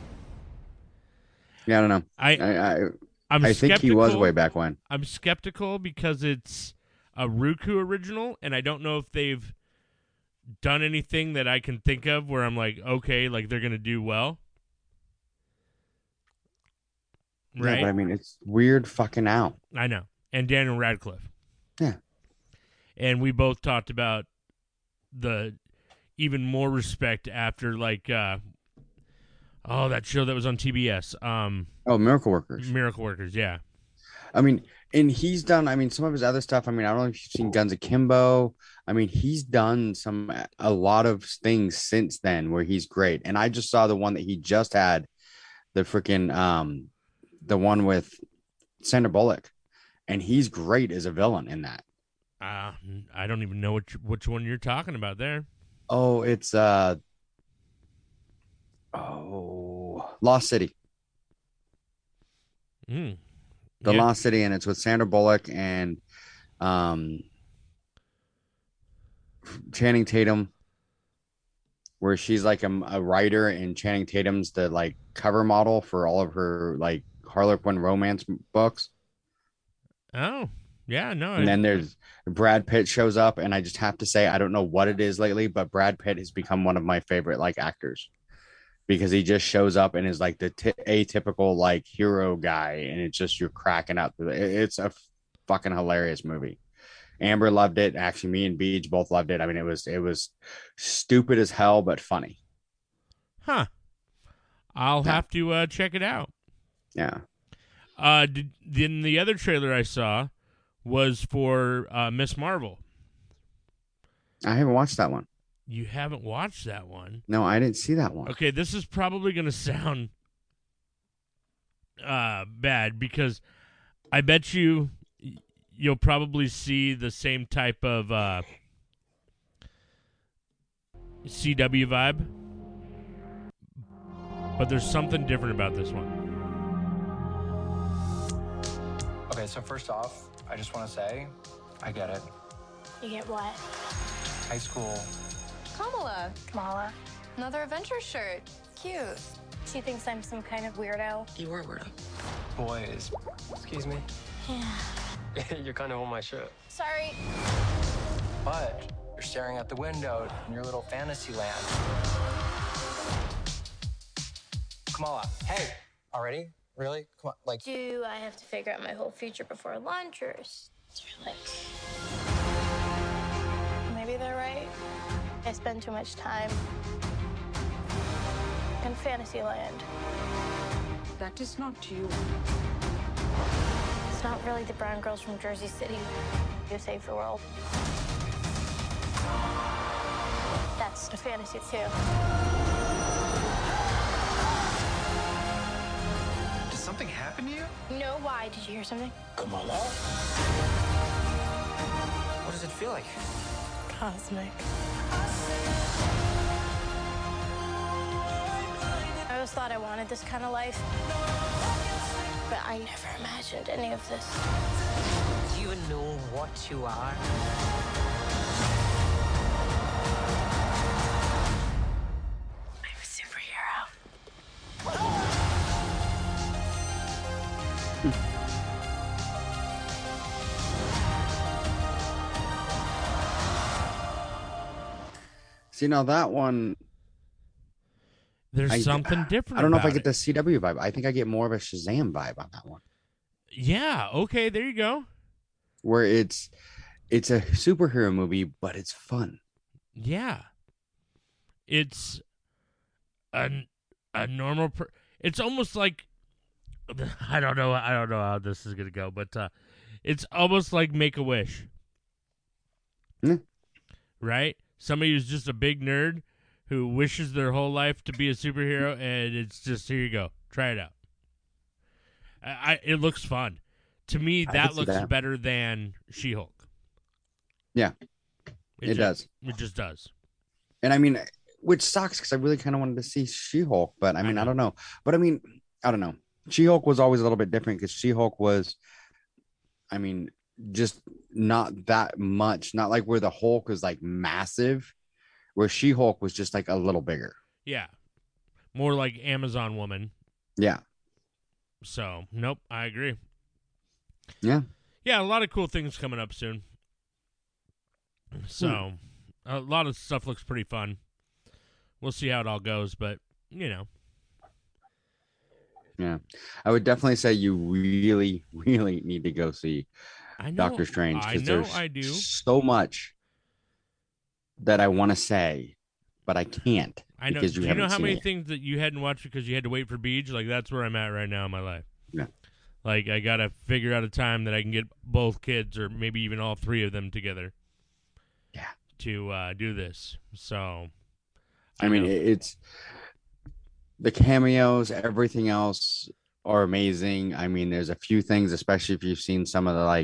Yeah, I don't know. I think he was way back when. I'm skeptical because it's a Roku original, and I don't know if they've done anything that I can think of where I'm like, okay, like they're going to do well. Right? Yeah, but I mean, it's Weird fucking Al. I know. And Daniel Radcliffe. Yeah. And we both talked about the even more respect after, like, that show that was on TBS. Miracle Workers. Miracle Workers, yeah. I mean, and he's done, some of his other stuff. I mean, I don't know if you've seen Guns Akimbo. I mean, he's done a lot of things since then where he's great. And I just saw the one that he just had, the freaking, the one with Sandra Bullock. And he's great as a villain in that. I don't even know which one you're talking about there. Oh, it's Lost City. The Lost City, and it's with Sandra Bullock and Channing Tatum, where she's like a writer, and Channing Tatum's the like cover model for all of her like Harlequin romance books. Oh, yeah, no. And then there's Brad Pitt shows up, and I just have to say, I don't know what it is lately, but Brad Pitt has become one of my favorite like actors because he just shows up and is like the atypical like hero guy, and it's just you're cracking up. It's a fucking hilarious movie. Amber loved it. Actually, me and Beej both loved it. I mean, it was stupid as hell, but funny. Huh. I'll have to check it out. Yeah. Then the other trailer I saw was for Miss Marvel. I haven't watched that one. You haven't watched that one? No, I didn't see that one. Okay, this is probably going to sound bad because I bet you'll probably see the same type of CW vibe, but there's something different about this one. Okay, so first off, I just want to say, I get it. You get what? High school. Kamala. Another Avengers shirt. Cute. She thinks I'm some kind of weirdo. You are weirdo. Boys. Excuse me. Yeah. You're kind of on my shit. Sorry. But you're staring out the window in your little fantasy land. Kamala, hey. Already? Really? Come on, like... Do I have to figure out my whole future before lunch, or is there like... Maybe they're right. I spend too much time in Fantasyland. That is not you. It's not really the brown girls from Jersey City who save the world. That's a fantasy too. Did something happen to you? No, why? Did you hear something? Kamala? What does it feel like? Cosmic. always thought I wanted this kind of life, but I never imagined any of this. Do you know what you are? I'm a superhero. See, now that one, There's something different. I don't know if I about get the CW vibe. I think I get more of a Shazam vibe on that one, Yeah. Okay. There you go. where it's a superhero movie, but it's fun. Yeah. It's a normal. It's almost like I don't know how this is gonna go, but it's almost like Make-A-Wish, right? Somebody who's just a big nerd who wishes their whole life to be a superhero, and it's just, here you go, try it out. It looks fun. To me, that looks better than She-Hulk. Yeah, it does. It just does. And I mean, which sucks because I really kind of wanted to see She-Hulk, but I mean, I don't know. But I mean, I don't know. She-Hulk was always a little bit different because She-Hulk was, I mean, just not that much. Not like where the Hulk was like massive, where She-Hulk was just like a little bigger. Yeah. More like Amazon Woman. Yeah. So, nope, I agree. Yeah. Yeah, a lot of cool things coming up soon. So, a lot of stuff looks pretty fun. We'll see how it all goes, but, you know. Yeah. I would definitely say you really, really need to go see Doctor Strange. I know I do. So much that I want to say, but I can't. I know. Because do you know how many things that you hadn't watched because you had to wait for Beach? Like, that's where I'm at right now in my life. Yeah. Like, I got to figure out a time that I can get both kids or maybe even all three of them together. Yeah. To do this. So. I mean, it's the cameos, everything else are amazing. I mean, there's a few things, especially if you've seen some of the like,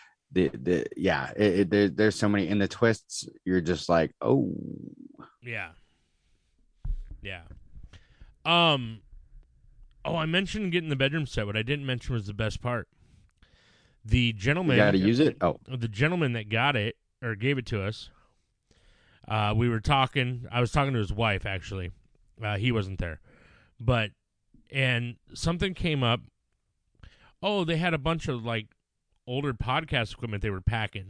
there's so many in the twists. You're just like, oh, yeah. Yeah. Oh, I mentioned getting the bedroom set. What I didn't mention was the best part. The gentleman, you got to use it. Oh, the gentleman that got it or gave it to us. We were talking. I was talking to his wife actually. He wasn't there, and something came up. Oh, they had a bunch of like older podcast equipment they were packing,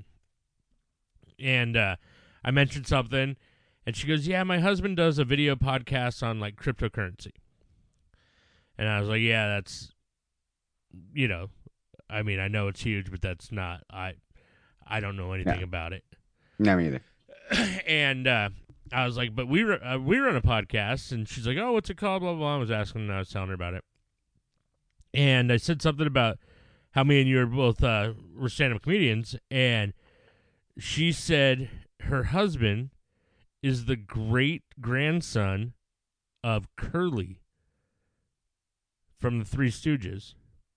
and I mentioned something, and she goes, "Yeah, my husband does a video podcast on like cryptocurrency." And I was like, "Yeah, that's, you know, I mean, I know it's huge, but that's not. I don't know anything about it." No, me either. And I was like, "But we run a podcast," and she's like, "Oh, what's it called?" Blah blah blah. I was asking, and I was telling her about it, and I said something about how me and you are both were stand-up comedians, and she said her husband is the great grandson of Curly from the Three Stooges,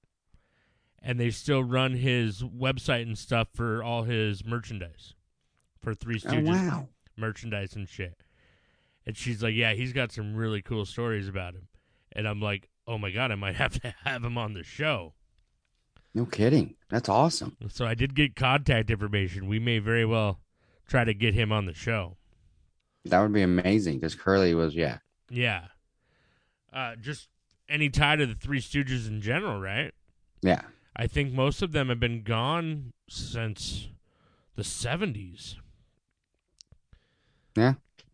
and they still run his website and stuff for all his merchandise for Three Stooges merchandise and shit. And she's like, "Yeah, he's got some really cool stories about him." And I'm like, "Oh my God, I might have to have him on the show." No kidding. That's awesome. So I did get contact information. We may very well try to get him on the show. That would be amazing because Curly was, yeah. Yeah. Just any tie to the Three Stooges in general, right? Yeah. I think most of them have been gone since the 70s. Yeah.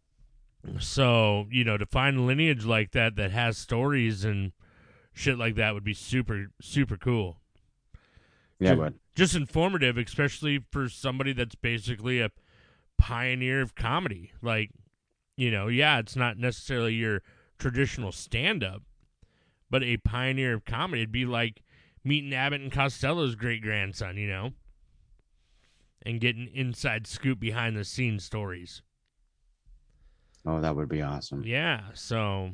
So, you know, to find lineage like that has stories and shit like that would be super, super cool. Yeah, it would. Just informative, especially for somebody that's basically a pioneer of comedy. Like, you know, yeah, it's not necessarily your traditional stand-up, but a pioneer of comedy. It'd be like meeting Abbott and Costello's great-grandson, you know, and getting inside scoop behind-the-scenes stories. Oh, that would be awesome. Yeah, so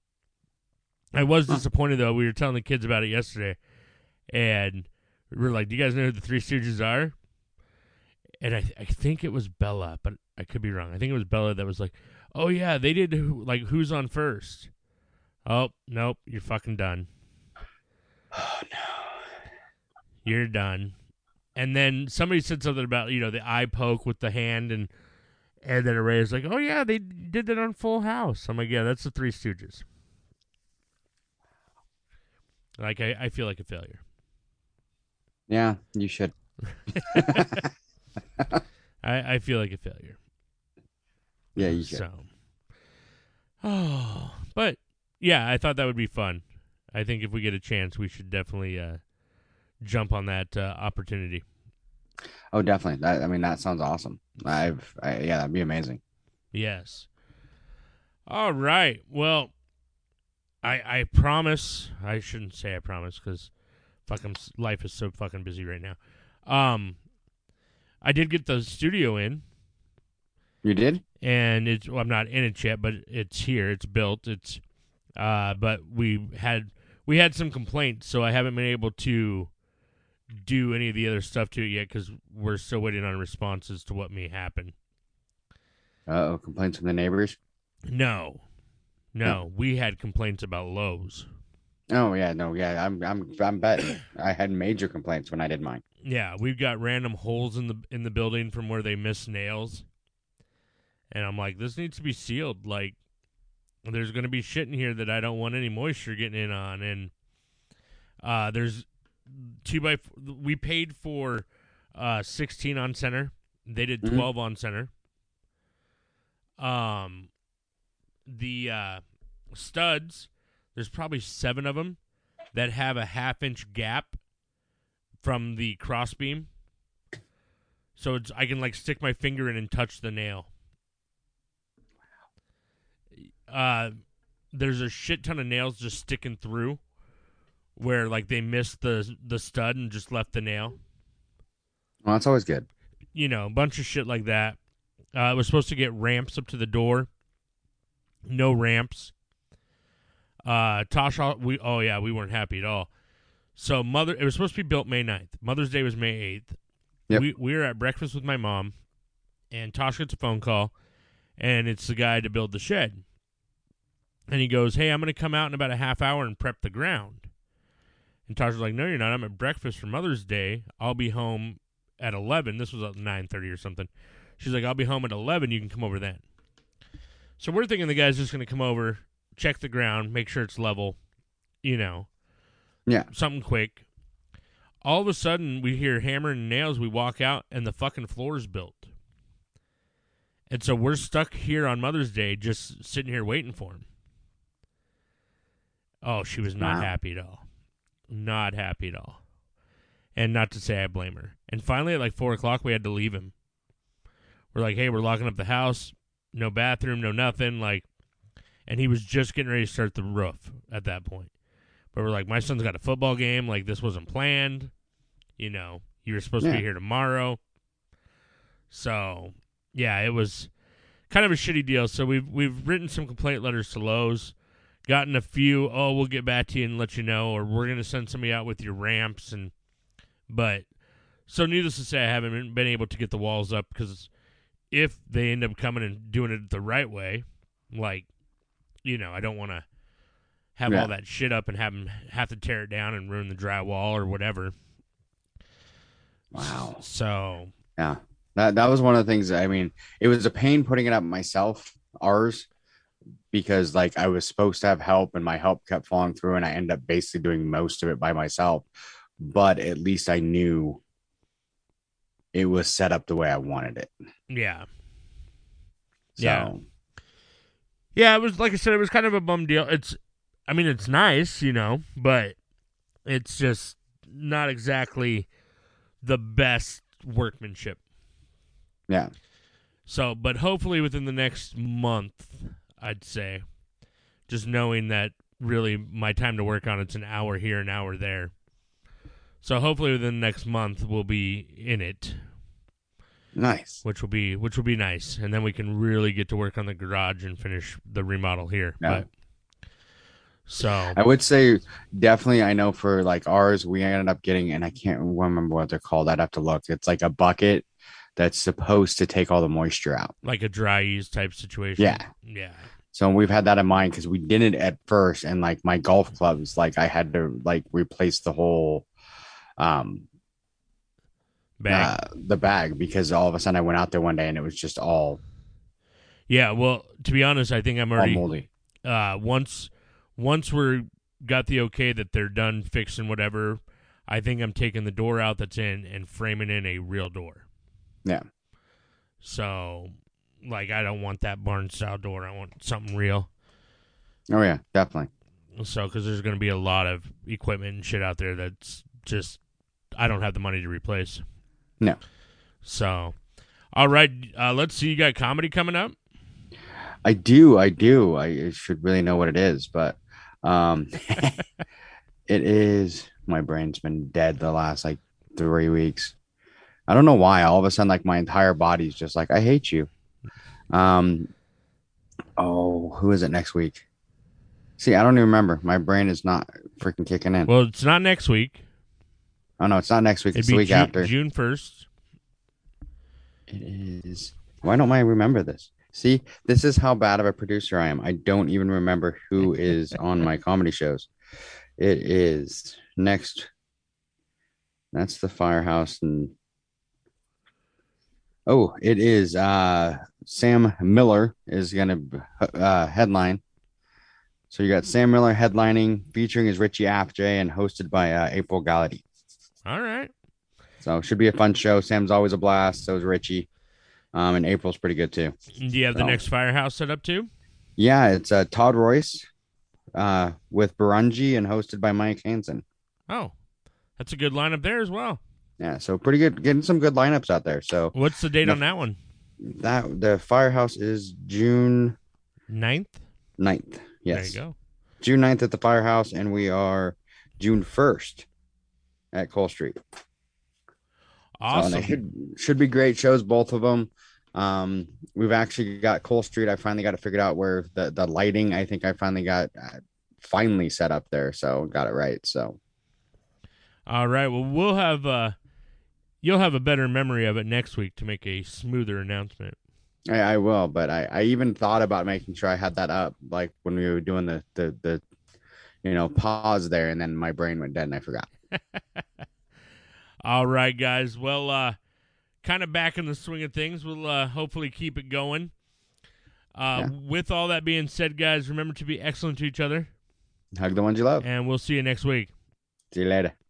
I was disappointed, though. We were telling the kids about it yesterday, and we were like, "Do you guys know who the Three Stooges are?" And I think it was Bella, but I could be wrong. I think it was Bella that was like, "Oh, yeah, they did, like, Who's on First?" Oh, nope, you're fucking done. Oh, no. You're done. And then somebody said something about, the eye poke with the hand, and then Array's like, oh, yeah, they did that on Full House. I'm like, yeah, that's the Three Stooges. Like, I feel like a failure. Yeah, you should. I feel like a failure. Yeah, you should. But, yeah, I thought that would be fun. I think if we get a chance, we should definitely jump on that opportunity. Oh, definitely. That sounds awesome. Yeah, that'd be amazing. Yes. All right. Well, I promise. I shouldn't say I promise because fucking life is so fucking busy right now. I did get the studio in. You did? And I'm not in it yet, but it's here. It's built. But we had some complaints, so I haven't been able to do any of the other stuff to it yet because we're still waiting on responses to what may happen. Complaints from the neighbors? No, we had complaints about Lowe's. Oh yeah, no, yeah, I'm betting. I had major complaints when I did mine. Yeah, we've got random holes in the building from where they missed nails, and I'm like, this needs to be sealed. Like, there's going to be shit in here that I don't want any moisture getting in on, and there's 2x4. We paid for 16 on center. They did 12 on center. The studs, there's probably 7 of them that have a half-inch gap from the crossbeam. So I can like stick my finger in and touch the nail. There's a shit ton of nails just sticking through where like they missed the stud and just left the nail. Well, that's always good. A bunch of shit like that. It was supposed to get ramps up to the door. No ramps. Tasha, we weren't happy at all. So it was supposed to be built May 9th. Mother's Day was May 8th. Yep. We were at breakfast with my mom, and Tasha gets a phone call, and it's the guy to build the shed. And he goes, hey, I'm going to come out in about a half hour and prep the ground. And Tasha's like, no, you're not. I'm at breakfast for Mother's Day. I'll be home at 11. This was at 9:30 or something. She's like, I'll be home at 11. You can come over then. So we're thinking the guy's just going to come over, check the ground, make sure it's level, Yeah. something quick. All of a sudden, we hear hammering and nails. We walk out, and the fucking floor's built. And so we're stuck here on Mother's Day just sitting here waiting for him. Oh, she was not happy at all. Not happy at all. And not to say I blame her. And finally, at like 4 o'clock, we had to leave him. We're like, hey, we're locking up the house. No bathroom, no nothing. Like, and he was just getting ready to start the roof at that point. But we're like, my son's got a football game. Like, this wasn't planned. You were supposed to be here tomorrow. So, yeah, it was kind of a shitty deal. So we've written some complaint letters to Lowe's. Gotten a few, we'll get back to you and let you know, or we're going to send somebody out with your ramps. So needless to say, I haven't been able to get the walls up because if they end up coming and doing it the right way, like, I don't want to have all that shit up and have to tear it down and ruin the drywall or whatever. Wow. So. Yeah. That was one of the things, it was a pain putting it up myself, ours, because like I was supposed to have help and my help kept falling through and I ended up basically doing most of it by myself. But at least I knew it was set up the way I wanted it. Yeah. So. Yeah, it was, like I said, it was kind of a bum deal. It's nice, but it's just not exactly the best workmanship. Yeah. So, but hopefully within the next month, I'd say, just knowing that really my time to work on it's an hour here, an hour there. So hopefully within the next month we'll be in it. Nice. Which will be nice. And then we can really get to work on the garage and finish the remodel here. Yeah. So I would say definitely, I know for like ours, we ended up getting, and I can't remember what they're called. I'd have to look. It's like a bucket that's supposed to take all the moisture out. Like a dry ease type situation. Yeah. Yeah. So we've had that in mind because we did it at first, and like my golf clubs, like I had to like replace the whole the bag because all of a sudden I went out there one day and it was just all well, to be honest, I think I'm already moldy. Once we're got the okay that they're done fixing whatever, I think I'm taking the door out that's in and framing in a real door. Yeah. So, like, I don't want that barn style door. I want something real. Oh yeah, definitely. So, because there's going to be a lot of equipment and shit out there that's just I don't have the money to replace. No. So, all right, let's see. You got comedy coming up? I do. I should really know what it is, but it is. My brain's been dead the last like 3 weeks. I don't know why. All of a sudden, like my entire body's just like, I hate you. Oh, who is it next week? See, I don't even remember. My brain is not freaking kicking in. Well, it's not next week. Oh no, it's not next week. It's It'd the be week after. June 1st. It is. Why don't I remember this? See, this is how bad of a producer I am. I don't even remember who is on my comedy shows. It is next. That's the Firehouse. And oh, it is Sam Miller is going to headline. So you got Sam Miller headlining, featuring his Richie Apjay and hosted by April Gallaty. All right. So it should be a fun show. Sam's always a blast. So is Richie. And April's pretty good too. Do you have the next Firehouse set up too? Yeah, it's Todd Royce with Barungi and hosted by Mike Hansen. Oh, that's a good lineup there as well. Yeah, so pretty good. Getting some good lineups out there. So what's the date on that one? The Firehouse is June 9th? 9th. Yes. There you go. June 9th at the Firehouse, and we are June 1st at Cole Street. Awesome. So they should be great shows, both of them. We've actually got Cole Street. I finally got it figured out where the lighting, I think I finally got finally set up there. So got it right. So. All right. Well, we'll have, you'll have a better memory of it next week to make a smoother announcement. I will, but I even thought about making sure I had that up, like when we were doing the pause there, and then my brain went dead and I forgot. All right, guys. Well, kind of back in the swing of things. We'll hopefully keep it going. With all that being said, guys, remember to be excellent to each other. Hug the ones you love. And we'll see you next week. See you later.